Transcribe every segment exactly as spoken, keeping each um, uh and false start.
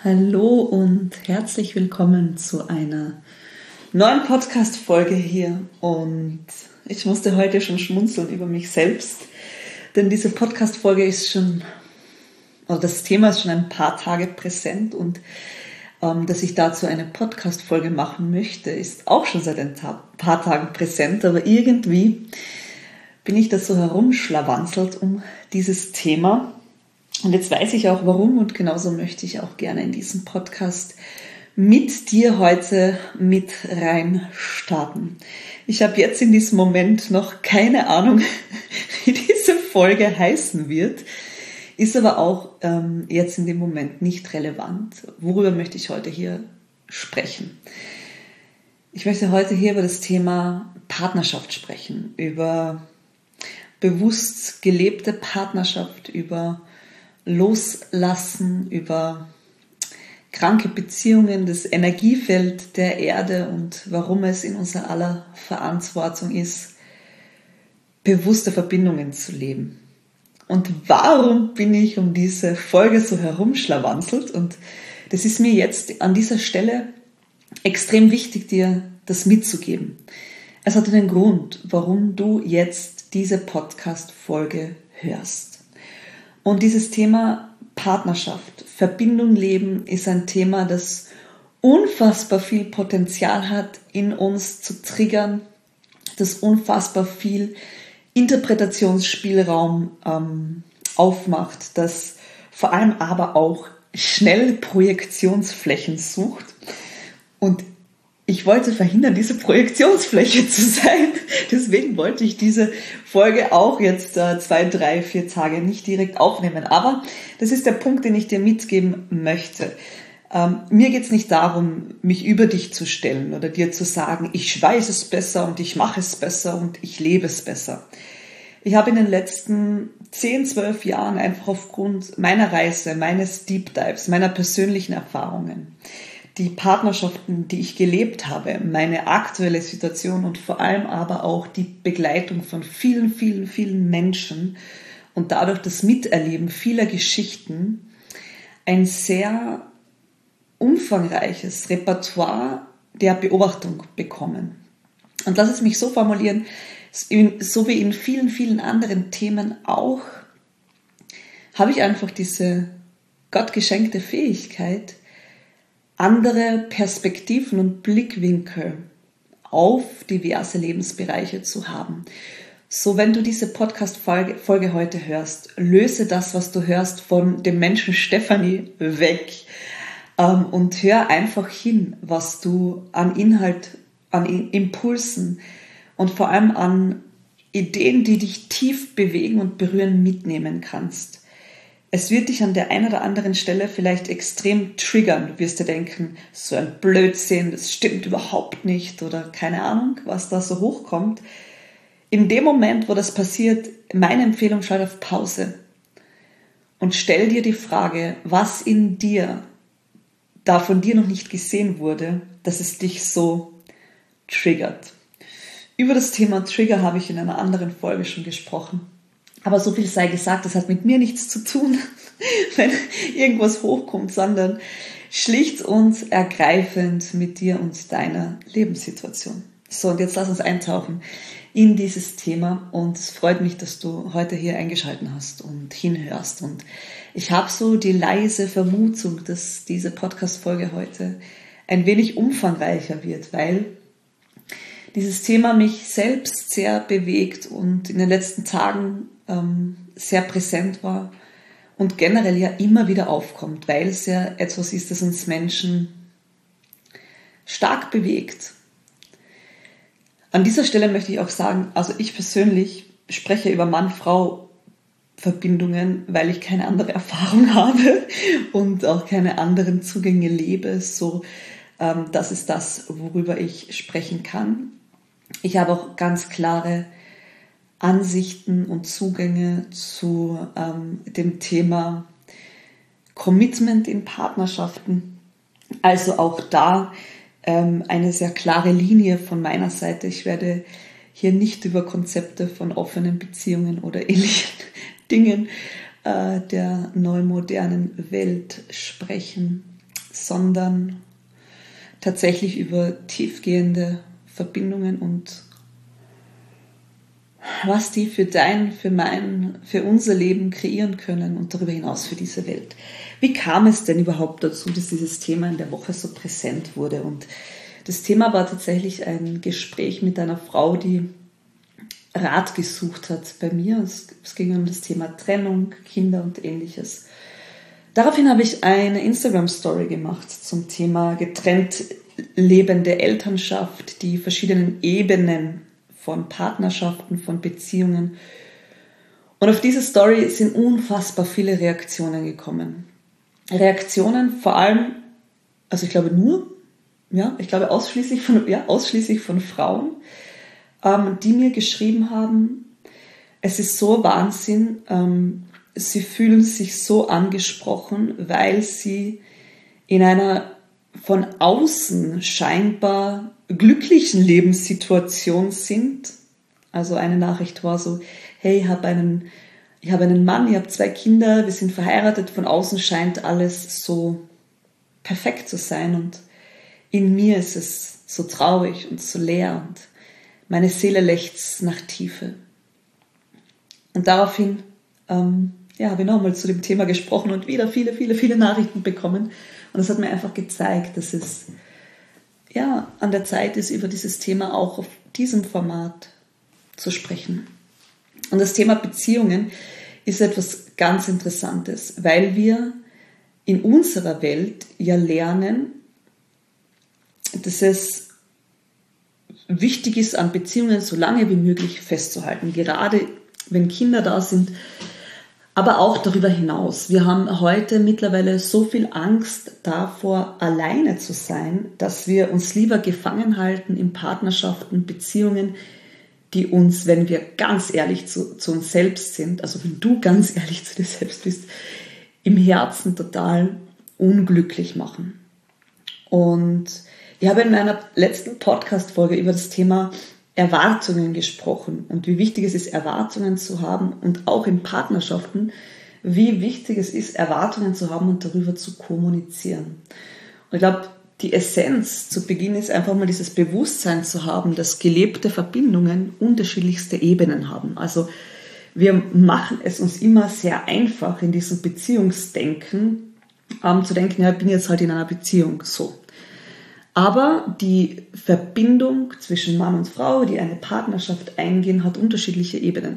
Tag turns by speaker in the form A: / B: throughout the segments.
A: Hallo und herzlich willkommen zu einer neuen Podcast-Folge hier. Und ich musste heute schon schmunzeln über mich selbst, denn diese Podcast-Folge ist schon, oder das Thema ist schon ein paar Tage präsent und ähm, dass ich dazu eine Podcast-Folge machen möchte, ist auch schon seit ein Ta- paar Tagen präsent, aber irgendwie bin ich da so herumschlawanzelt um dieses Thema. Und jetzt weiß ich auch warum und genauso möchte ich auch gerne in diesem Podcast mit dir heute mit rein starten. Ich habe jetzt in diesem Moment noch keine Ahnung, wie diese Folge heißen wird, ist aber auch ähm, jetzt in dem Moment nicht relevant. Worüber möchte ich heute hier sprechen? Ich möchte heute hier über das Thema Partnerschaft sprechen, über bewusst gelebte Partnerschaft, über Loslassen, über kranke Beziehungen, das Energiefeld der Erde und warum es in unserer aller Verantwortung ist, bewusste Verbindungen zu leben. Und warum bin ich um diese Folge so herumschlawanzelt? Und das ist mir jetzt an dieser Stelle extrem wichtig, dir das mitzugeben. Es hat einen Grund, warum du jetzt diese Podcast-Folge hörst. Und dieses Thema Partnerschaft, Verbindung leben, ist ein Thema, das unfassbar viel Potenzial hat, in uns zu triggern, das unfassbar viel Interpretationsspielraum ähm, aufmacht, das vor allem aber auch schnell Projektionsflächen sucht. Und ich wollte verhindern, diese Projektionsfläche zu sein. Deswegen wollte ich diese Folge auch jetzt äh, zwei, drei, vier Tage nicht direkt aufnehmen. Aber das ist der Punkt, den ich dir mitgeben möchte. Ähm, mir geht es nicht darum, mich über dich zu stellen oder dir zu sagen, ich weiß es besser und ich mache es besser und ich lebe es besser. Ich habe in den letzten zehn, zwölf Jahren einfach aufgrund meiner Reise, meines Deep Dives, meiner persönlichen Erfahrungen, die Partnerschaften, die ich gelebt habe, meine aktuelle Situation und vor allem aber auch die Begleitung von vielen, vielen, vielen Menschen und dadurch das Miterleben vieler Geschichten, ein sehr umfangreiches Repertoire der Beobachtung bekommen. Und lass es mich so formulieren, so wie in vielen, vielen anderen Themen auch, habe ich einfach diese gottgeschenkte Fähigkeit, andere Perspektiven und Blickwinkel auf diverse Lebensbereiche zu haben. So, wenn du diese Podcast-Folge Folge heute hörst, löse das, was du hörst, von dem Menschen Stefanie weg ähm, und hör einfach hin, was du an Inhalt, an Impulsen und vor allem an Ideen, die dich tief bewegen und berühren, mitnehmen kannst. Es wird dich an der einen oder anderen Stelle vielleicht extrem triggern. Du wirst dir denken, so ein Blödsinn, das stimmt überhaupt nicht oder keine Ahnung, was da so hochkommt. In dem Moment, wo das passiert, meine Empfehlung, schalt auf Pause und stell dir die Frage, was in dir, da von dir noch nicht gesehen wurde, dass es dich so triggert. Über das Thema Trigger habe ich in einer anderen Folge schon gesprochen. Aber so viel sei gesagt, das hat mit mir nichts zu tun, wenn irgendwas hochkommt, sondern schlicht und ergreifend mit dir und deiner Lebenssituation. So, und jetzt lass uns eintauchen in dieses Thema und es freut mich, dass du heute hier eingeschaltet hast und hinhörst. Und ich habe so die leise Vermutung, dass diese Podcast-Folge heute ein wenig umfangreicher wird, weil dieses Thema mich selbst sehr bewegt und in den letzten Tagen ähm, sehr präsent war und generell ja immer wieder aufkommt, weil es ja etwas ist, das uns Menschen stark bewegt. An dieser Stelle möchte ich auch sagen, also ich persönlich spreche über Mann-Frau-Verbindungen, weil ich keine andere Erfahrung habe und auch keine anderen Zugänge lebe. So, ähm, das ist das, worüber ich sprechen kann. Ich habe auch ganz klare Ansichten und Zugänge zu ähm, dem Thema Commitment in Partnerschaften. Also auch da ähm, eine sehr klare Linie von meiner Seite. Ich werde hier nicht über Konzepte von offenen Beziehungen oder ähnlichen Dingen äh, der neumodernen Welt sprechen. sondern tatsächlich über tiefgehende Verbindungen und was die für dein, für mein, für unser Leben kreieren können und darüber hinaus für diese Welt. Wie kam es denn überhaupt dazu, dass dieses Thema in der Woche so präsent wurde? Und das Thema war tatsächlich ein Gespräch mit einer Frau, die Rat gesucht hat bei mir. Es, es ging um das Thema Trennung, Kinder und Ähnliches. Daraufhin habe ich eine Instagram-Story gemacht zum Thema getrennt lebende Elternschaft, die verschiedenen Ebenen von Partnerschaften, von Beziehungen. Und auf diese Story sind unfassbar viele Reaktionen gekommen. Reaktionen vor allem, also ich glaube nur, ja, ich glaube ausschließlich von, ja, ausschließlich von Frauen, ähm, die mir geschrieben haben, es ist so Wahnsinn, ähm, sie fühlen sich so angesprochen, weil sie in einer von außen scheinbar glücklichen Lebenssituation sind. Also eine Nachricht war so, hey, ich habe einen, ich habe einen Mann, ich habe zwei Kinder, wir sind verheiratet, von außen scheint alles so perfekt zu sein und in mir ist es so traurig und so leer und meine Seele lechzt nach Tiefe. Und daraufhin ähm, ja, habe ich nochmal zu dem Thema gesprochen und wieder viele, viele, viele Nachrichten bekommen. Und das hat mir einfach gezeigt, dass es ja, an der Zeit ist, über dieses Thema auch auf diesem Format zu sprechen. Und das Thema Beziehungen ist etwas ganz Interessantes, weil wir in unserer Welt ja lernen, dass es wichtig ist, an Beziehungen so lange wie möglich festzuhalten, gerade wenn Kinder da sind, aber auch darüber hinaus. Wir haben heute mittlerweile so viel Angst davor, alleine zu sein, dass wir uns lieber gefangen halten in Partnerschaften, Beziehungen, die uns, wenn wir ganz ehrlich zu, zu uns selbst sind, also wenn du ganz ehrlich zu dir selbst bist, im Herzen total unglücklich machen. Und ich habe in meiner letzten Podcast-Folge über das Thema Erwartungen gesprochen und wie wichtig es ist, Erwartungen zu haben und auch in Partnerschaften, wie wichtig es ist, Erwartungen zu haben und darüber zu kommunizieren. Und ich glaube, die Essenz zu Beginn ist einfach mal dieses Bewusstsein zu haben, dass gelebte Verbindungen unterschiedlichste Ebenen haben. Also wir machen es uns immer sehr einfach in diesem Beziehungsdenken, ähm, zu denken, ja, ich bin jetzt halt in einer Beziehung, so. Aber die Verbindung zwischen Mann und Frau, die eine Partnerschaft eingehen, hat unterschiedliche Ebenen.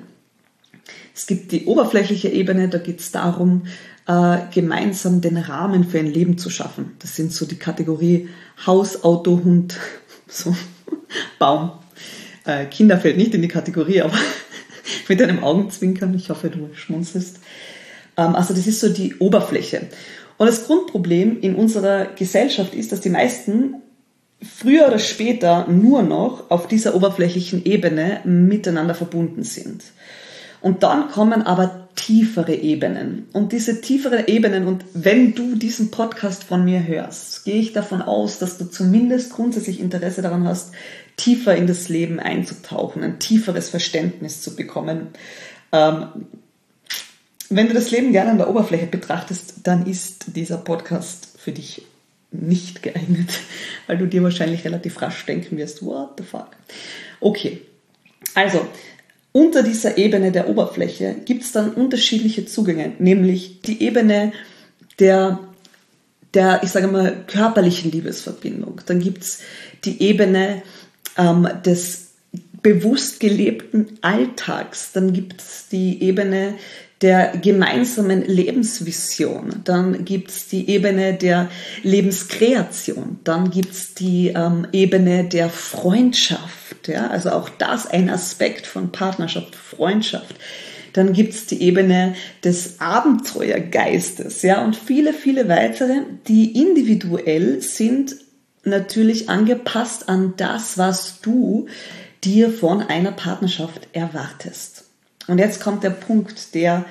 A: Es gibt die oberflächliche Ebene, da geht es darum, äh, gemeinsam den Rahmen für ein Leben zu schaffen. Das sind so die Kategorie Haus, Auto, Hund, so Baum. Äh, Kinder fällt nicht in die Kategorie, aber mit deinem Augenzwinkern, ich hoffe, du schmunzelst. Ähm, also das ist so die Oberfläche. Und das Grundproblem in unserer Gesellschaft ist, dass die meisten früher oder später nur noch auf dieser oberflächlichen Ebene miteinander verbunden sind. Und dann kommen aber tiefere Ebenen. Und diese tieferen Ebenen, und wenn du diesen Podcast von mir hörst, gehe ich davon aus, dass du zumindest grundsätzlich Interesse daran hast, tiefer in das Leben einzutauchen, ein tieferes Verständnis zu bekommen. Ähm, wenn du das Leben gerne an der Oberfläche betrachtest, dann ist dieser Podcast für dich nicht geeignet, weil du dir wahrscheinlich relativ rasch denken wirst, what the fuck? Okay, also unter dieser Ebene der Oberfläche gibt es dann unterschiedliche Zugänge, nämlich die Ebene der, der ich sage mal, körperlichen Liebesverbindung. Dann gibt es die Ebene ähm, des bewusst gelebten Alltags. Dann gibt es die Ebene der gemeinsamen Lebensvision, dann gibt es die Ebene der Lebenskreation, dann gibt es die ähm, Ebene der Freundschaft, ja, also auch das ein Aspekt von Partnerschaft, Freundschaft. Dann gibt es die Ebene des Abenteuergeistes, ja, und viele, viele weitere, die individuell sind, natürlich angepasst an das, was du dir von einer Partnerschaft erwartest. Und jetzt kommt der Punkt, der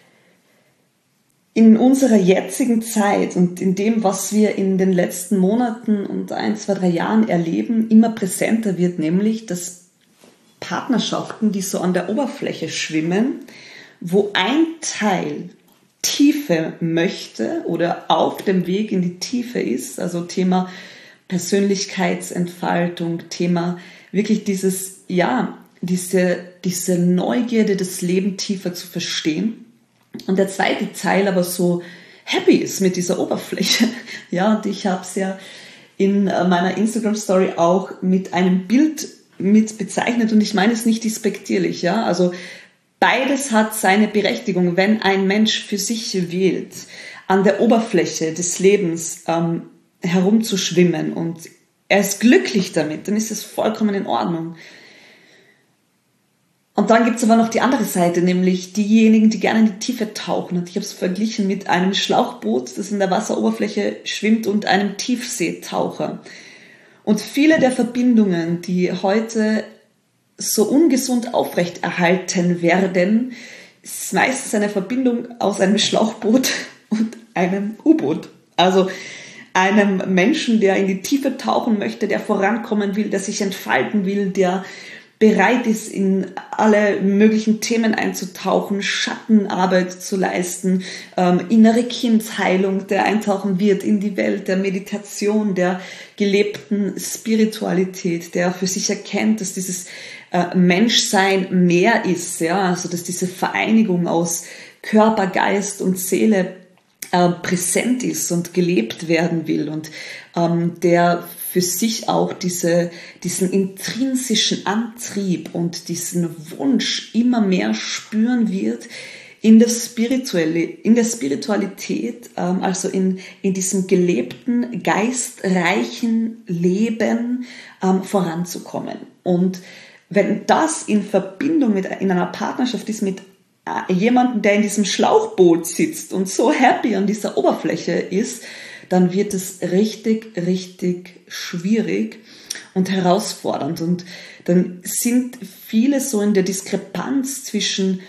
A: in unserer jetzigen Zeit und in dem, was wir in den letzten Monaten und ein, zwei, drei Jahren erleben, immer präsenter wird, nämlich, dass Partnerschaften, die so an der Oberfläche schwimmen, wo ein Teil Tiefe möchte oder auf dem Weg in die Tiefe ist, also Thema Persönlichkeitsentfaltung, Thema wirklich dieses, ja, diese, diese Neugierde, das Leben tiefer zu verstehen. Und der zweite Teil aber so happy ist mit dieser Oberfläche. Ja, und ich habe es ja in meiner Instagram-Story auch mit einem Bild mit bezeichnet und ich meine es nicht despektierlich, ja, also beides hat seine Berechtigung, wenn ein Mensch für sich wählt, an der Oberfläche des Lebens ähm, herumzuschwimmen und er ist glücklich damit, dann ist es vollkommen in Ordnung. Und dann gibt es aber noch die andere Seite, nämlich diejenigen, die gerne in die Tiefe tauchen. Und ich habe es verglichen mit einem Schlauchboot, das in der Wasseroberfläche schwimmt, und einem Tiefseetaucher. Und viele der Verbindungen, die heute so ungesund aufrechterhalten werden, ist meistens eine Verbindung aus einem Schlauchboot und einem U-Boot. Also einem Menschen, der in die Tiefe tauchen möchte, der vorankommen will, der sich entfalten will, der bereit ist, in alle möglichen Themen einzutauchen, Schattenarbeit zu leisten, ähm, innere Kindheilung, der eintauchen wird in die Welt der Meditation, der gelebten Spiritualität, der für sich erkennt, dass dieses äh, Menschsein mehr ist, ja, also dass diese Vereinigung aus Körper, Geist und Seele äh, präsent ist und gelebt werden will und ähm, der für sich auch diese, diesen intrinsischen Antrieb und diesen Wunsch immer mehr spüren wird in der, Spirituelle, in der Spiritualität, ähm, also in, in diesem gelebten, geistreichen Leben ähm, voranzukommen. Und wenn das in Verbindung mit, in einer Partnerschaft ist mit äh, jemandem, der in diesem Schlauchboot sitzt und so happy an dieser Oberfläche ist, dann wird es richtig, richtig schwierig und herausfordernd. Und dann sind viele so in der Diskrepanz zwischen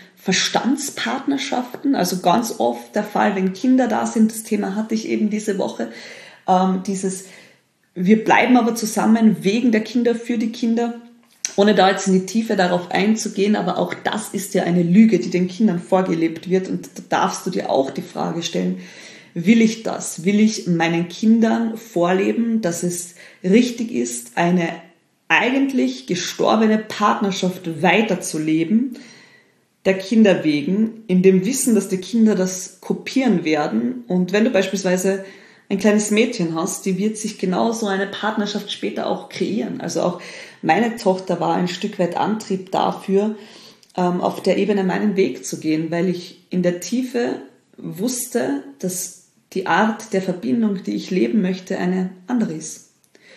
A: Verstandspartnerschaften, also ganz oft der Fall, wenn Kinder da sind, das Thema hatte ich eben diese Woche, ähm, dieses, wir bleiben aber zusammen wegen der Kinder, für die Kinder, ohne da jetzt in die Tiefe darauf einzugehen, aber auch das ist ja eine Lüge, die den Kindern vorgelebt wird und da darfst du dir auch die Frage stellen, will ich das? Will ich meinen Kindern vorleben, dass es richtig ist, eine eigentlich gestorbene Partnerschaft weiterzuleben, der Kinder wegen, in dem Wissen, dass die Kinder das kopieren werden? Und wenn du beispielsweise ein kleines Mädchen hast, die wird sich genau so eine Partnerschaft später auch kreieren. Also auch meine Tochter war ein Stück weit Antrieb dafür, auf der Ebene meinen Weg zu gehen, weil ich in der Tiefe wusste, dass die Art der Verbindung, die ich leben möchte, eine andere ist.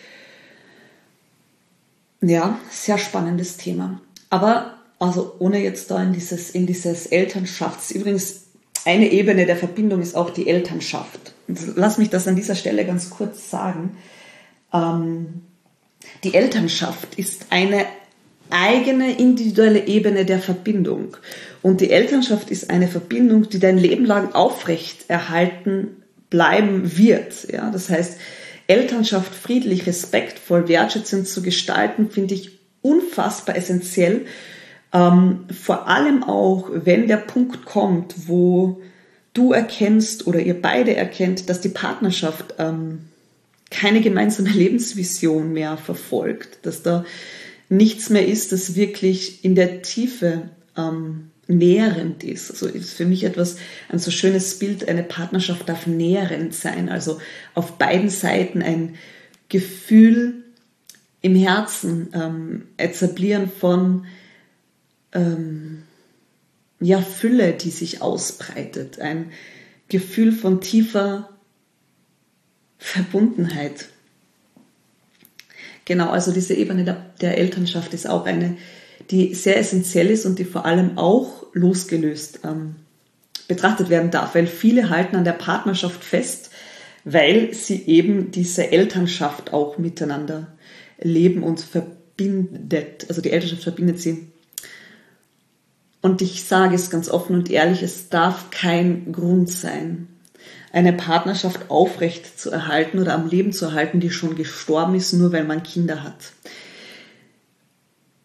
A: Ja, sehr spannendes Thema. Aber also ohne jetzt da in dieses, in dieses Elternschafts... Übrigens, eine Ebene der Verbindung ist auch die Elternschaft. Lass mich das an dieser Stelle ganz kurz sagen. Ähm, die Elternschaft ist eine eigene individuelle Ebene der Verbindung. Und die Elternschaft ist eine Verbindung, die dein Leben lang aufrecht erhalten bleiben wird. Ja, das heißt, Elternschaft friedlich, respektvoll, wertschätzend zu gestalten, finde ich unfassbar essentiell. Ähm, vor allem auch, wenn der Punkt kommt, wo du erkennst oder ihr beide erkennt, dass die Partnerschaft ähm, keine gemeinsame Lebensvision mehr verfolgt, dass da nichts mehr ist, das wirklich in der Tiefe ähm, nährend ist. Also ist für mich etwas, ein so schönes Bild, eine Partnerschaft darf nährend sein, also auf beiden Seiten ein Gefühl im Herzen ähm, etablieren von ähm, ja, Fülle, die sich ausbreitet, ein Gefühl von tiefer Verbundenheit. Genau, also diese Ebene der, der Elternschaft ist auch eine, die sehr essentiell ist und die vor allem auch losgelöst ähm, betrachtet werden darf, weil viele halten an der Partnerschaft fest, weil sie eben diese Elternschaft auch miteinander leben und verbindet. Also die Elternschaft verbindet sie. Und ich sage es ganz offen und ehrlich, es darf kein Grund sein, eine Partnerschaft aufrecht zu erhalten oder am Leben zu erhalten, die schon gestorben ist, nur weil man Kinder hat.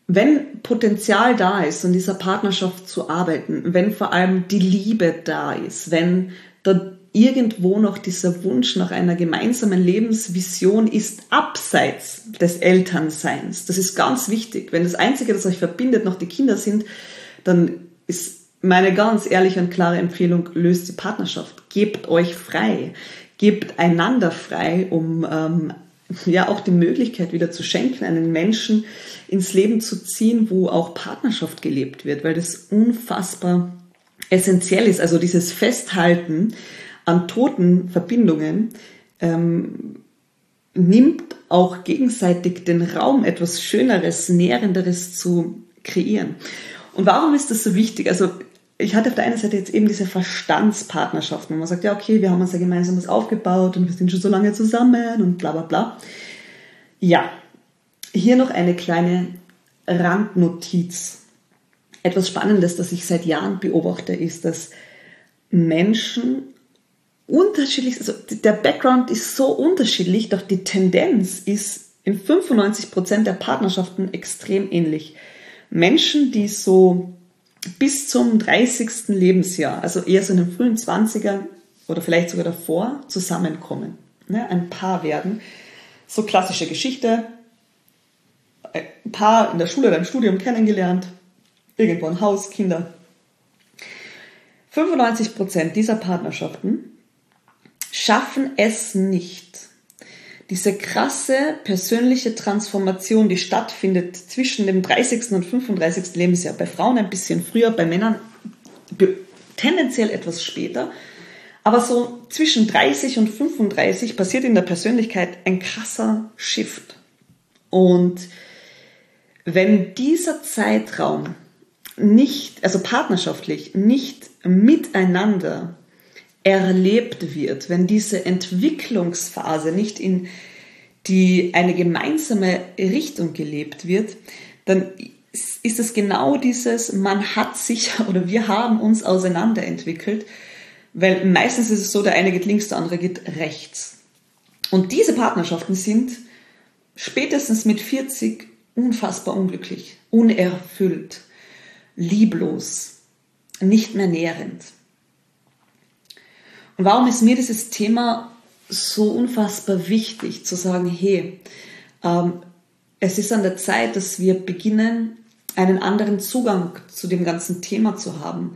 A: wenn Potenzial da ist, in dieser Partnerschaft zu arbeiten, wenn vor allem die Liebe da ist, wenn da irgendwo noch dieser Wunsch nach einer gemeinsamen Lebensvision ist, abseits des Elternseins. Das ist ganz wichtig. Wenn das Einzige, das euch verbindet, noch die Kinder sind, dann ist meine ganz ehrliche und klare Empfehlung, löst die Partnerschaft. Gebt euch frei. Gebt einander frei, um ähm, ja auch die Möglichkeit wieder zu schenken, einen Menschen ins Leben zu ziehen, wo auch Partnerschaft gelebt wird, weil das unfassbar essentiell ist. Also dieses Festhalten an toten Verbindungen ähm, nimmt auch gegenseitig den Raum, etwas Schöneres, Nährenderes zu kreieren. Und warum ist das so wichtig? Also ich hatte auf der einen Seite jetzt eben diese Verstandspartnerschaften, wo man sagt, ja okay, wir haben uns ja gemeinsam was aufgebaut und wir sind schon so lange zusammen und bla bla bla. Ja, hier noch eine kleine Randnotiz. Etwas Spannendes, das ich seit Jahren beobachte, ist, dass Menschen unterschiedlich, also der Background ist so unterschiedlich, doch die Tendenz ist in fünfundneunzig Prozent der Partnerschaften extrem ähnlich. Menschen, die so bis zum dreißigsten Lebensjahr, also eher so in den frühen zwanzigern oder vielleicht sogar davor, zusammenkommen, ne, ein Paar werden. So klassische Geschichte, ein Paar in der Schule oder im Studium kennengelernt, irgendwo ein Haus, Kinder. fünfundneunzig Prozent dieser Partnerschaften schaffen es nicht, diese krasse persönliche Transformation, die stattfindet zwischen dem dreißigsten und fünfunddreißigsten Lebensjahr, bei Frauen ein bisschen früher, bei Männern tendenziell etwas später, aber so zwischen dreißig und fünfunddreißig passiert in der Persönlichkeit ein krasser Shift. Und wenn dieser Zeitraum nicht, also partnerschaftlich, nicht miteinander erlebt wird, wenn diese Entwicklungsphase nicht in die eine gemeinsame Richtung gelebt wird, dann ist es genau dieses, man hat sich oder wir haben uns auseinanderentwickelt, weil meistens ist es so, der eine geht links, der andere geht rechts. Und diese Partnerschaften sind spätestens mit vierzig unfassbar unglücklich, unerfüllt, lieblos, nicht mehr nährend. Und warum ist mir dieses Thema so unfassbar wichtig, zu sagen, hey, ähm, es ist an der Zeit, dass wir beginnen, einen anderen Zugang zu dem ganzen Thema zu haben.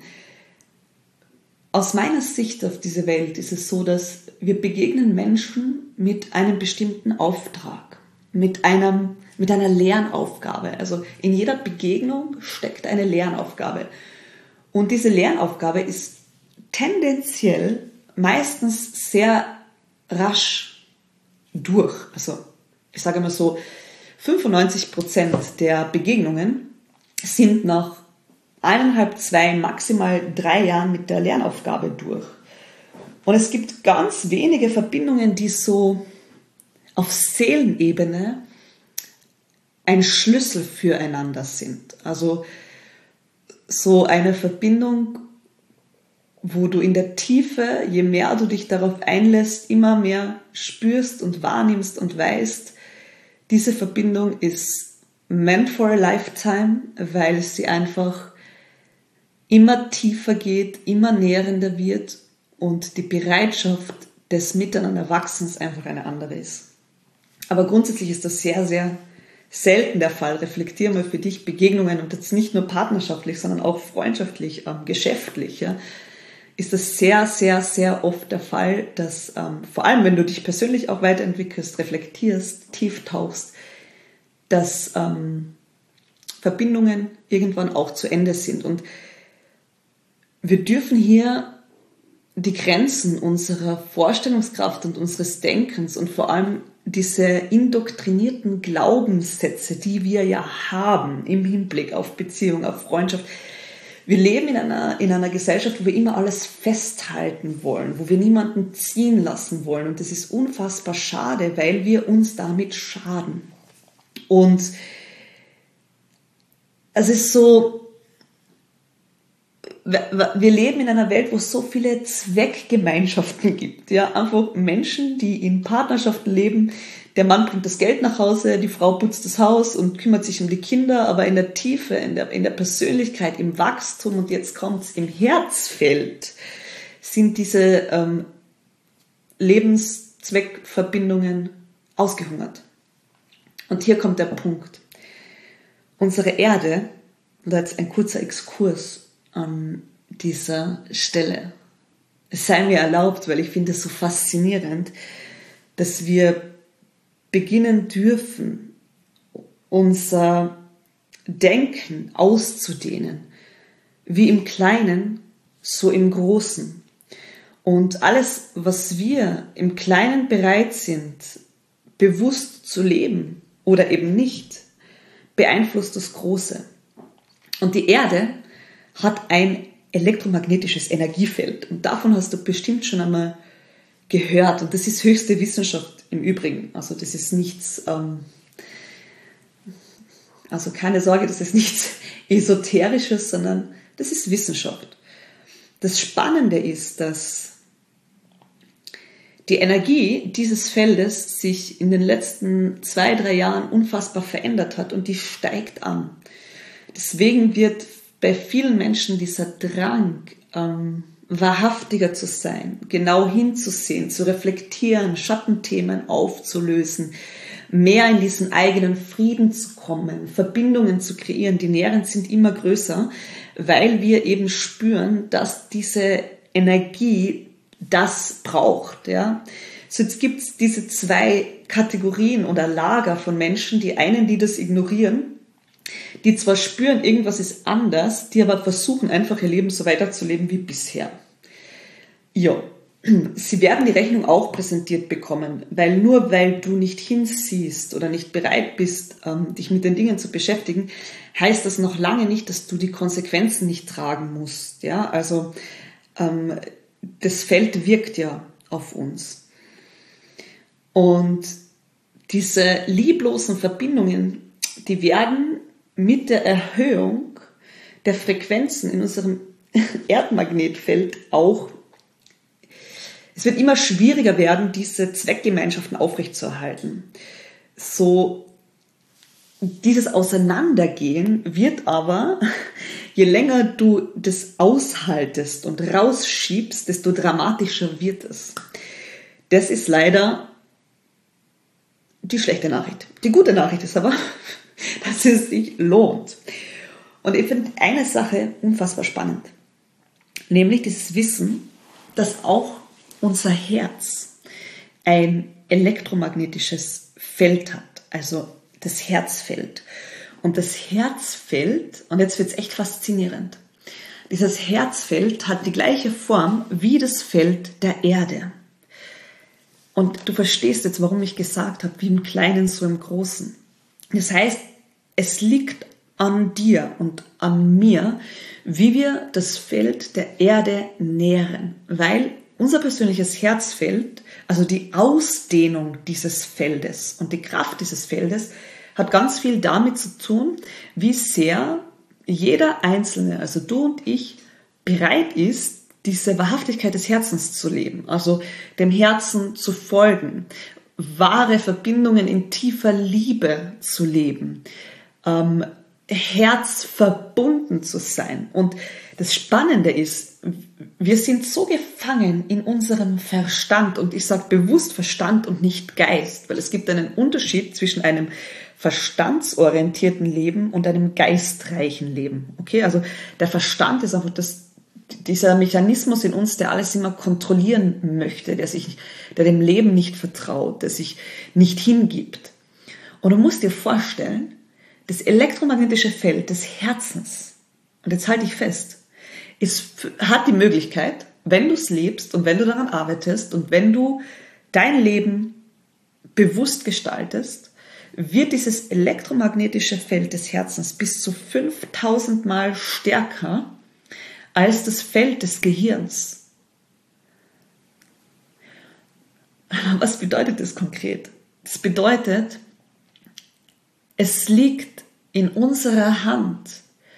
A: Aus meiner Sicht auf diese Welt ist es so, dass wir begegnen Menschen mit einem bestimmten Auftrag, mit, einem, mit einer Lernaufgabe. Also in jeder Begegnung steckt eine Lernaufgabe. Und diese Lernaufgabe ist tendenziell meistens sehr rasch durch. Also ich sage mal so, fünfundneunzig Prozent der Begegnungen sind nach eineinhalb, zwei, maximal drei Jahren mit der Lernaufgabe durch. Und es gibt ganz wenige Verbindungen, die so auf Seelenebene ein Schlüssel füreinander sind. Also so eine Verbindung, wo du in der Tiefe, je mehr du dich darauf einlässt, immer mehr spürst und wahrnimmst und weißt, diese Verbindung ist meant for a lifetime, weil sie einfach immer tiefer geht, immer nährender wird und die Bereitschaft des Miteinanderwachsens einfach eine andere ist. Aber grundsätzlich ist das sehr, sehr selten der Fall. Reflektiere mal für dich Begegnungen und jetzt nicht nur partnerschaftlich, sondern auch freundschaftlich, ähm, geschäftlich, ja. Ist das sehr, sehr, sehr oft der Fall, dass ähm, vor allem, wenn du dich persönlich auch weiterentwickelst, reflektierst, tief tauchst, dass ähm, Verbindungen irgendwann auch zu Ende sind. Und wir dürfen hier die Grenzen unserer Vorstellungskraft und unseres Denkens und vor allem diese indoktrinierten Glaubenssätze, die wir ja haben im Hinblick auf Beziehung, auf Freundschaft. Wir leben in einer, in einer Gesellschaft, wo wir immer alles festhalten wollen, wo wir niemanden ziehen lassen wollen. Und das ist unfassbar schade, weil wir uns damit schaden. Und es ist so, wir leben in einer Welt, wo es so viele Zweckgemeinschaften gibt. Ja, einfach Menschen, die in Partnerschaften leben, Der Mann bringt das Geld nach Hause, die Frau putzt das Haus und kümmert sich um die Kinder, aber in der Tiefe, in der, in der Persönlichkeit, im Wachstum und jetzt kommt's im Herzfeld, sind diese ähm, Lebenszweckverbindungen ausgehungert. Und hier kommt der Punkt. Unsere Erde, und da jetzt ein kurzer Exkurs an dieser Stelle, es sei mir erlaubt, weil ich finde es so faszinierend, dass wir beginnen dürfen, unser Denken auszudehnen, wie im Kleinen, so im Großen. Und alles, was wir im Kleinen bereit sind, bewusst zu leben oder eben nicht, beeinflusst das Große. Und die Erde hat ein elektromagnetisches Energiefeld. Und davon hast du bestimmt schon einmal gehört. Und das ist höchste Wissenschaft im Übrigen. Also das ist nichts, ähm, also keine Sorge, das ist nichts Esoterisches, sondern das ist Wissenschaft. Das Spannende ist, dass die Energie dieses Feldes sich in den letzten zwei, drei Jahren unfassbar verändert hat und die steigt an. Deswegen wird bei vielen Menschen dieser Drang, ähm, wahrhaftiger zu sein, genau hinzusehen, zu reflektieren, Schattenthemen aufzulösen, mehr in diesen eigenen Frieden zu kommen, Verbindungen zu kreieren, die Nähren sind immer größer, weil wir eben spüren, dass diese Energie das braucht. Ja. So jetzt gibt es diese zwei Kategorien oder Lager von Menschen, die einen, die das ignorieren, die zwar spüren, irgendwas ist anders, die aber versuchen, einfach ihr Leben so weiterzuleben wie bisher. Ja, sie werden die Rechnung auch präsentiert bekommen, weil nur weil du nicht hinsiehst oder nicht bereit bist, dich mit den Dingen zu beschäftigen, heißt das noch lange nicht, dass du die Konsequenzen nicht tragen musst. Ja, also das Feld wirkt ja auf uns. Und diese lieblosen Verbindungen, die werden mit der Erhöhung der Frequenzen in unserem Erdmagnetfeld auch, es wird immer schwieriger werden, diese Zweckgemeinschaften aufrechtzuerhalten. So, dieses Auseinandergehen wird aber, je länger du das aushaltest und rausschiebst, desto dramatischer wird es. Das ist leider die schlechte Nachricht. Die gute Nachricht ist aber, dass es sich lohnt. Und ich finde eine Sache unfassbar spannend, nämlich dieses Wissen, dass auch unser Herz ein elektromagnetisches Feld hat, also das Herzfeld. Und das Herzfeld, und jetzt wird es echt faszinierend, dieses Herzfeld hat die gleiche Form wie das Feld der Erde. Und du verstehst jetzt, warum ich gesagt habe, wie im Kleinen, so im Großen. Das heißt, es liegt an dir und an mir, wie wir das Feld der Erde nähren, weil unser persönliches Herzfeld, also die Ausdehnung dieses Feldes und die Kraft dieses Feldes, hat ganz viel damit zu tun, wie sehr jeder Einzelne, also du und ich, bereit ist, diese Wahrhaftigkeit des Herzens zu leben, also dem Herzen zu folgen, wahre Verbindungen in tiefer Liebe zu leben, ähm, herzverbunden zu sein. Und das Spannende ist, wir sind so gefangen in unserem Verstand, und ich sage bewusst Verstand und nicht Geist, weil es gibt einen Unterschied zwischen einem verstandsorientierten Leben und einem geistreichen Leben. Okay, also der Verstand ist einfach das, dieser Mechanismus in uns, der alles immer kontrollieren möchte, der sich, der dem Leben nicht vertraut, der sich nicht hingibt. Und du musst dir vorstellen, das elektromagnetische Feld des Herzens, und jetzt halte ich fest, es hat die Möglichkeit, wenn du es lebst und wenn du daran arbeitest und wenn du dein Leben bewusst gestaltest, wird dieses elektromagnetische Feld des Herzens bis zu fünftausend Mal stärker als das Feld des Gehirns. Was bedeutet das konkret? Das bedeutet, es liegt in unserer Hand,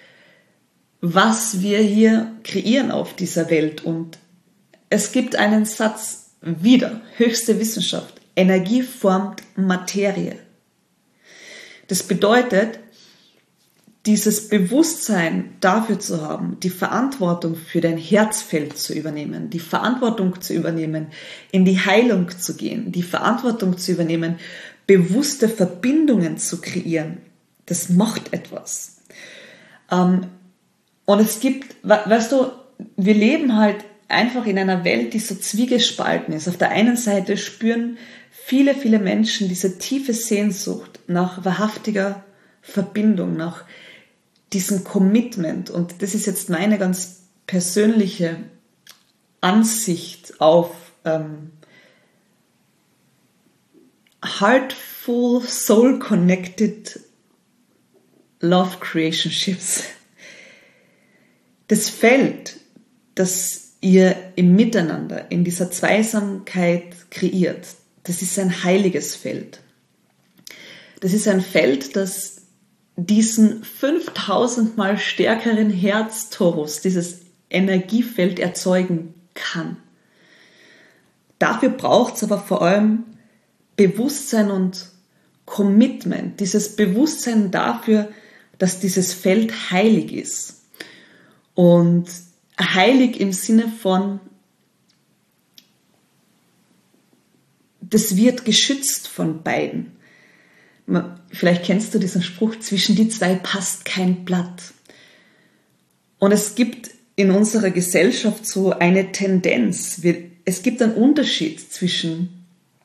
A: was wir hier kreieren auf dieser Welt. Und es gibt einen Satz wieder, höchste Wissenschaft. Energie formt Materie. Das bedeutet, dieses Bewusstsein dafür zu haben, die Verantwortung für dein Herzfeld zu übernehmen, die Verantwortung zu übernehmen, in die Heilung zu gehen, die Verantwortung zu übernehmen, bewusste Verbindungen zu kreieren, das macht etwas. Und es gibt, weißt du, wir leben halt einfach in einer Welt, die so zwiegespalten ist. Auf der einen Seite spüren viele, viele Menschen diese tiefe Sehnsucht nach wahrhaftiger Verbindung, nach diesem Commitment. Und das ist jetzt meine ganz persönliche Ansicht auf ähm, Heartful, Soul-Connected Love Creationships. Das Feld, das ihr im Miteinander, in dieser Zweisamkeit kreiert, das ist ein heiliges Feld. Das ist ein Feld, das diesen fünftausend mal stärkeren Herztorus, dieses Energiefeld erzeugen kann. Dafür braucht es aber vor allem Bewusstsein und Commitment, dieses Bewusstsein dafür, dass dieses Feld heilig ist. Und heilig im Sinne von, das wird geschützt von beiden. Vielleicht kennst du diesen Spruch, zwischen die zwei passt kein Blatt. Und es gibt in unserer Gesellschaft so eine Tendenz. Es gibt einen Unterschied zwischen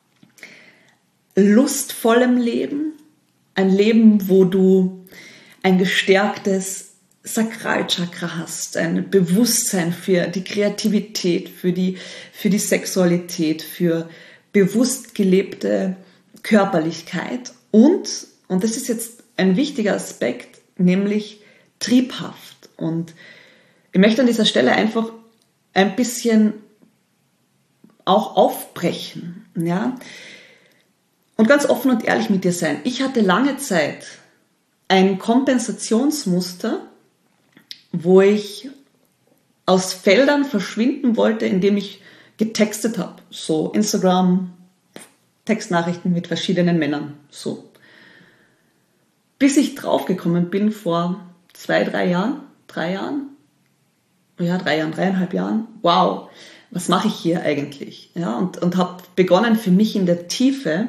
A: lustvollem Leben, ein Leben, wo du ein gestärktes Sakralchakra hast, ein Bewusstsein für die Kreativität, für die, für die Sexualität, für bewusst gelebte Körperlichkeit und, und das ist jetzt ein wichtiger Aspekt, nämlich triebhaft. Und ich möchte an dieser Stelle einfach ein bisschen auch aufbrechen, ja, und ganz offen und ehrlich mit dir sein. Ich hatte lange Zeit ein Kompensationsmuster, wo ich aus Feldern verschwinden wollte, indem ich getextet habe. So Instagram, Textnachrichten mit verschiedenen Männern. So. Bis ich draufgekommen bin vor zwei, drei Jahren, drei Jahren, ja, drei Jahren, dreieinhalb Jahren. Wow, was mache ich hier eigentlich? Ja, und, und habe begonnen für mich in der Tiefe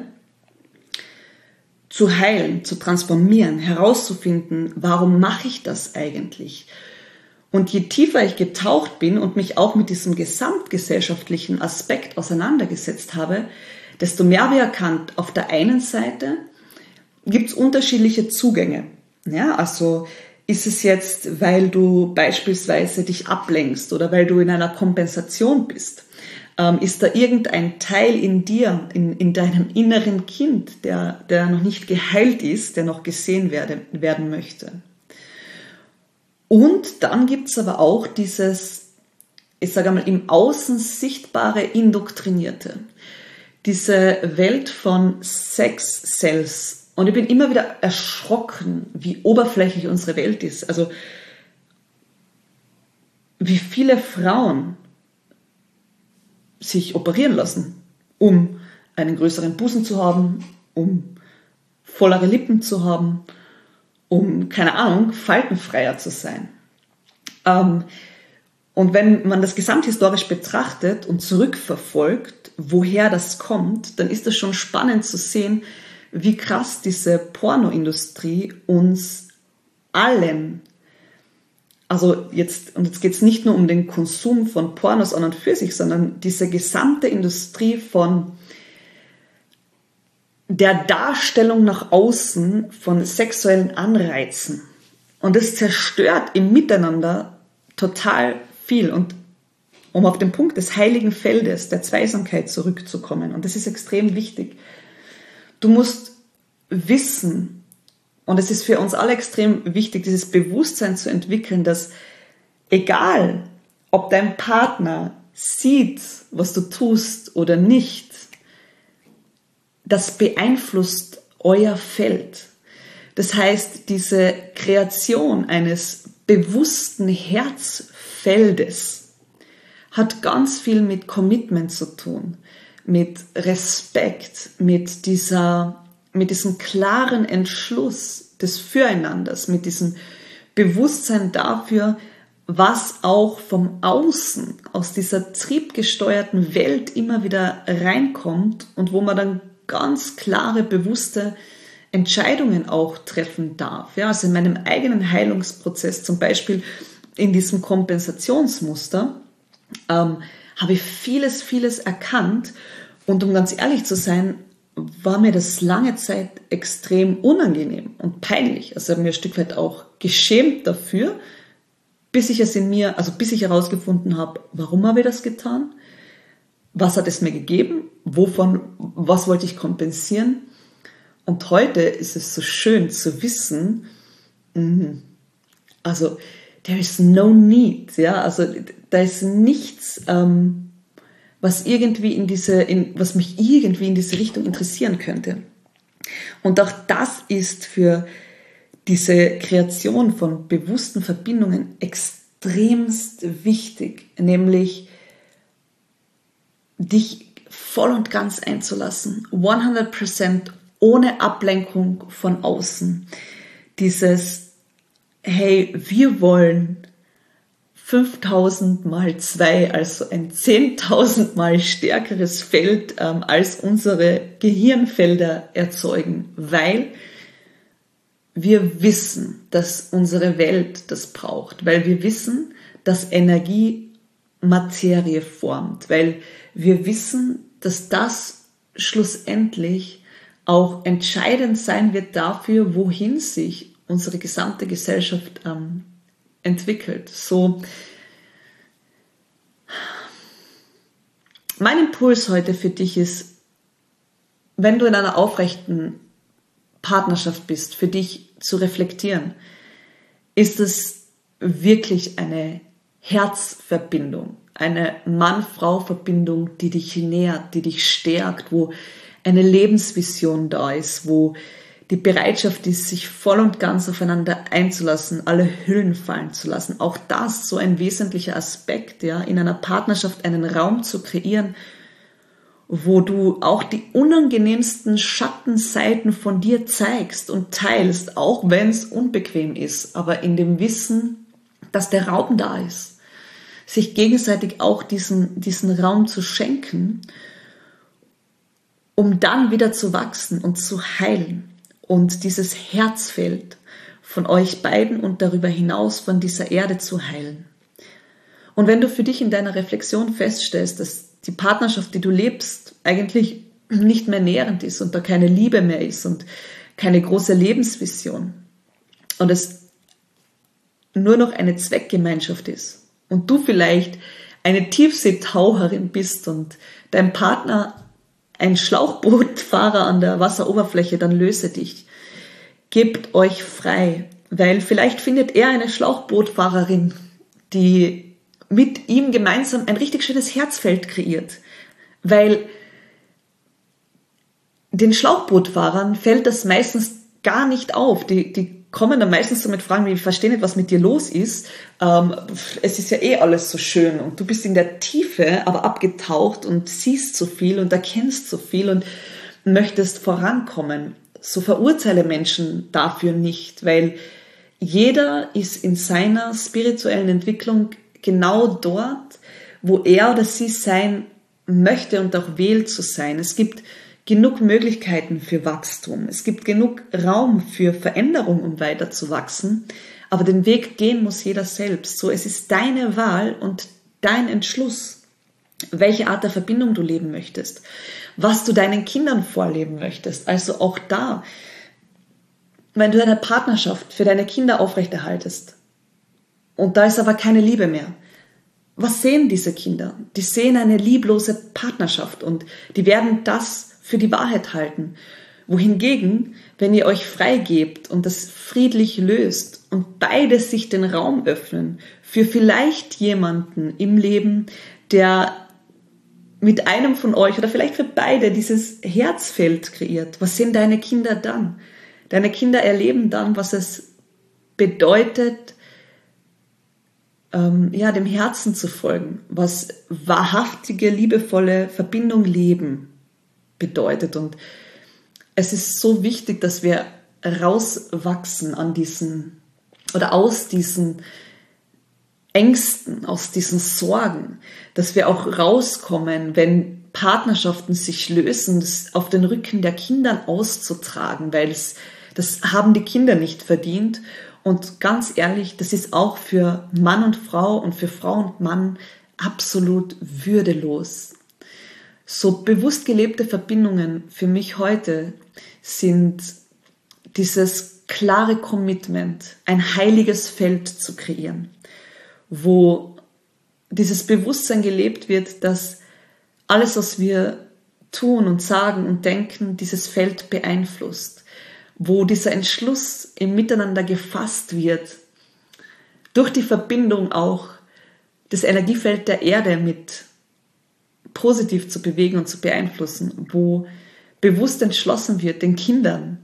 A: zu heilen, zu transformieren, herauszufinden, warum mache ich das eigentlich? Und je tiefer ich getaucht bin und mich auch mit diesem gesamtgesellschaftlichen Aspekt auseinandergesetzt habe, desto mehr habe ich erkannt, auf der einen Seite gibt es unterschiedliche Zugänge. Ja, also ist es jetzt, weil du beispielsweise dich ablenkst oder weil du in einer Kompensation bist? Ähm, ist da irgendein Teil in dir, in, in deinem inneren Kind, der, der noch nicht geheilt ist, der noch gesehen werde, werden möchte? Und dann gibt es aber auch dieses, ich sage mal, im Außen sichtbare Indoktrinierte. Diese Welt von Sex-Cells. Und ich bin immer wieder erschrocken, wie oberflächlich unsere Welt ist. Also wie viele Frauen sich operieren lassen, um einen größeren Busen zu haben, um vollere Lippen zu haben, um, keine Ahnung, faltenfreier zu sein. Ähm, und wenn man das gesamthistorisch betrachtet und zurückverfolgt, woher das kommt, dann ist es schon spannend zu sehen, wie krass diese Pornoindustrie uns allen, also jetzt, und jetzt geht es nicht nur um den Konsum von Pornos an und für sich, sondern diese gesamte Industrie von der Darstellung nach außen von sexuellen Anreizen. Und das zerstört im Miteinander total viel. Und um auf den Punkt des heiligen Feldes, der Zweisamkeit zurückzukommen, und das ist extrem wichtig, du musst wissen, und es ist für uns alle extrem wichtig, dieses Bewusstsein zu entwickeln, dass egal, ob dein Partner sieht, was du tust oder nicht, das beeinflusst euer Feld. Das heißt, diese Kreation eines bewussten Herzfeldes hat ganz viel mit Commitment zu tun, mit Respekt, mit dieser, mit diesem klaren Entschluss des Füreinanders, mit diesem Bewusstsein dafür, was auch vom Außen, aus dieser triebgesteuerten Welt immer wieder reinkommt und wo man dann ganz klare, bewusste Entscheidungen auch treffen darf. Ja, also in meinem eigenen Heilungsprozess, zum Beispiel in diesem Kompensationsmuster, ähm, habe ich vieles, vieles erkannt. Und um ganz ehrlich zu sein, war mir das lange Zeit extrem unangenehm und peinlich. Also ich habe mir ein Stück weit auch geschämt dafür, bis ich es in mir, also bis ich herausgefunden habe, warum habe ich das getan? Was hat es mir gegeben? Wovon, was wollte ich kompensieren? Und heute ist es so schön zu wissen, also there is no need, ja, also da ist nichts, ähm, was irgendwie in diese, in, was mich irgendwie in diese Richtung interessieren könnte. Und auch das ist für diese Kreation von bewussten Verbindungen extremst wichtig, nämlich dich voll und ganz einzulassen, hundert Prozent ohne Ablenkung von außen. Dieses, hey, wir wollen fünftausend mal zwei, also ein zehntausend mal stärkeres Feld ähm, als unsere Gehirnfelder erzeugen, weil wir wissen, dass unsere Welt das braucht, weil wir wissen, dass Energie Materie formt, weil wir wissen, dass das schlussendlich auch entscheidend sein wird dafür, wohin sich unsere gesamte Gesellschaft ähm, entwickelt. So, mein Impuls heute für dich ist, wenn du in einer aufrechten Partnerschaft bist, für dich zu reflektieren, ist es wirklich eine Herzverbindung, eine Mann-Frau-Verbindung, die dich nährt, die dich stärkt, wo eine Lebensvision da ist, wo die Bereitschaft ist, sich voll und ganz aufeinander einzulassen, alle Hüllen fallen zu lassen. Auch das so ein wesentlicher Aspekt, ja, in einer Partnerschaft einen Raum zu kreieren, wo du auch die unangenehmsten Schattenseiten von dir zeigst und teilst, auch wenn es unbequem ist, aber in dem Wissen, dass der Raum da ist, sich gegenseitig auch diesen, diesen Raum zu schenken, um dann wieder zu wachsen und zu heilen und dieses Herzfeld von euch beiden und darüber hinaus von dieser Erde zu heilen. Und wenn du für dich in deiner Reflexion feststellst, dass die Partnerschaft, die du lebst, eigentlich nicht mehr nährend ist und da keine Liebe mehr ist und keine große Lebensvision und es nur noch eine Zweckgemeinschaft ist und du vielleicht eine Tiefseetaucherin bist und dein Partner ein Schlauchbootfahrer an der Wasseroberfläche, dann löse dich. Gebt euch frei, weil vielleicht findet er eine Schlauchbootfahrerin, die mit ihm gemeinsam ein richtig schönes Herzfeld kreiert, weil den Schlauchbootfahrern fällt das meistens gar nicht auf. Die, die kommen dann meistens so mit Fragen wie, ich verstehe nicht, was mit dir los ist. Ähm, es ist ja eh alles so schön und du bist in der Tiefe, aber abgetaucht und siehst so viel und erkennst so viel und möchtest vorankommen. So verurteile Menschen dafür nicht, weil jeder ist in seiner spirituellen Entwicklung genau dort, wo er oder sie sein möchte und auch wählt zu sein. Es gibt genug Möglichkeiten für Wachstum. Es gibt genug Raum für Veränderung, um weiter zu wachsen. Aber den Weg gehen muss jeder selbst. So, es ist deine Wahl und dein Entschluss, welche Art der Verbindung du leben möchtest, was du deinen Kindern vorleben möchtest. Also auch da, wenn du eine Partnerschaft für deine Kinder aufrechterhaltest und da ist aber keine Liebe mehr, was sehen diese Kinder? Die sehen eine lieblose Partnerschaft und die werden das für die Wahrheit halten. Wohingegen, wenn ihr euch freigebt und das friedlich löst und beide sich den Raum öffnen für vielleicht jemanden im Leben, der mit einem von euch oder vielleicht für beide dieses Herzfeld kreiert, was sind deine Kinder dann? Deine Kinder erleben dann, was es bedeutet, ähm, ja, dem Herzen zu folgen, was wahrhaftige, liebevolle Verbindung leben bedeutet. Und es ist so wichtig, dass wir rauswachsen an diesen oder aus diesen Ängsten, aus diesen Sorgen, dass wir auch rauskommen, wenn Partnerschaften sich lösen, das auf den Rücken der Kinder auszutragen, weil es, das haben die Kinder nicht verdient. Und ganz ehrlich, das ist auch für Mann und Frau und für Frau und Mann absolut würdelos. So bewusst gelebte Verbindungen für mich heute sind dieses klare Commitment, ein heiliges Feld zu kreieren, wo dieses Bewusstsein gelebt wird, dass alles, was wir tun und sagen und denken, dieses Feld beeinflusst, wo dieser Entschluss im Miteinander gefasst wird, durch die Verbindung auch das Energiefeld der Erde mit positiv zu bewegen und zu beeinflussen, wo bewusst entschlossen wird, den Kindern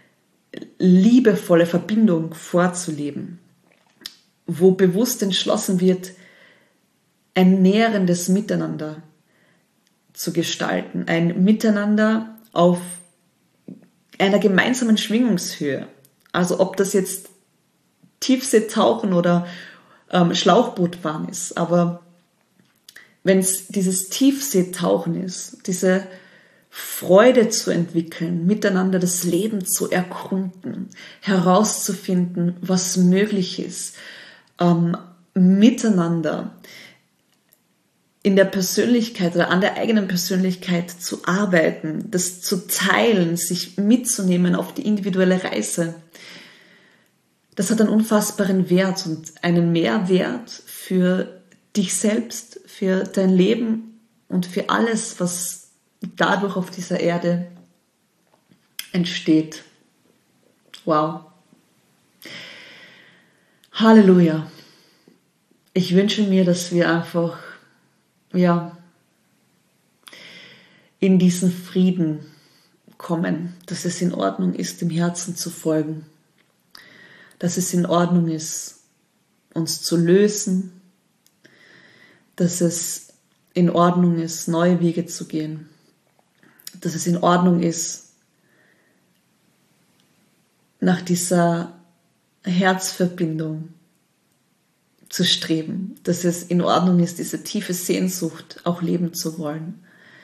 A: liebevolle Verbindung vorzuleben, wo bewusst entschlossen wird, ein nährendes Miteinander zu gestalten, ein Miteinander auf einer gemeinsamen Schwingungshöhe. Also ob das jetzt Tiefseetauchen oder ähm, Schlauchbootfahren ist, aber wenn es dieses Tiefseetauchen ist, diese Freude zu entwickeln, miteinander das Leben zu erkunden, herauszufinden, was möglich ist, ähm, miteinander in der Persönlichkeit oder an der eigenen Persönlichkeit zu arbeiten, das zu teilen, sich mitzunehmen auf die individuelle Reise. Das hat einen unfassbaren Wert und einen Mehrwert für dich selbst, für dein Leben und für alles, was dadurch auf dieser Erde entsteht. Wow. Halleluja. Ich wünsche mir, dass wir einfach ja, in diesen Frieden kommen, dass es in Ordnung ist, dem Herzen zu folgen, dass es in Ordnung ist, uns zu lösen, dass es in Ordnung ist, neue Wege zu gehen, dass es in Ordnung ist, nach dieser Herzverbindung zu streben, dass es in Ordnung ist, diese tiefe Sehnsucht auch leben zu wollen.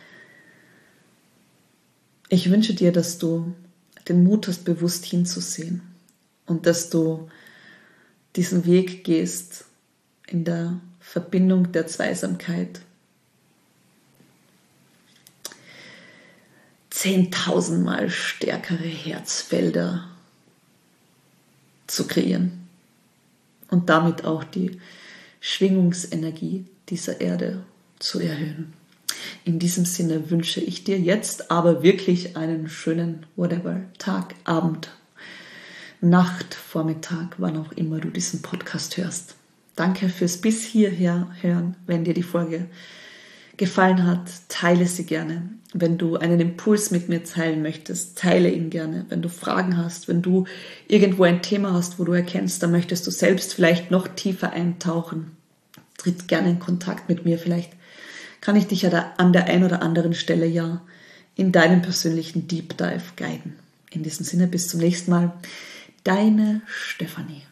A: Ich wünsche dir, dass du den Mut hast, bewusst hinzusehen und dass du diesen Weg gehst in der Verbindung der Zweisamkeit. Zehntausendmal stärkere Herzfelder zu kreieren. Und damit auch die Schwingungsenergie dieser Erde zu erhöhen. In diesem Sinne wünsche ich dir jetzt aber wirklich einen schönen whatever Tag, Abend, Nacht, Vormittag, wann auch immer du diesen Podcast hörst. Danke fürs bis hierher hören. Wenn dir die Folge gefallen hat, teile sie gerne. Wenn du einen Impuls mit mir teilen möchtest, teile ihn gerne. Wenn du Fragen hast, wenn du irgendwo ein Thema hast, wo du erkennst, da möchtest du selbst vielleicht noch tiefer eintauchen, tritt gerne in Kontakt mit mir. Vielleicht kann ich dich ja da an der einen oder anderen Stelle ja in deinem persönlichen Deep Dive guiden. In diesem Sinne, bis zum nächsten Mal. Deine Stefanie.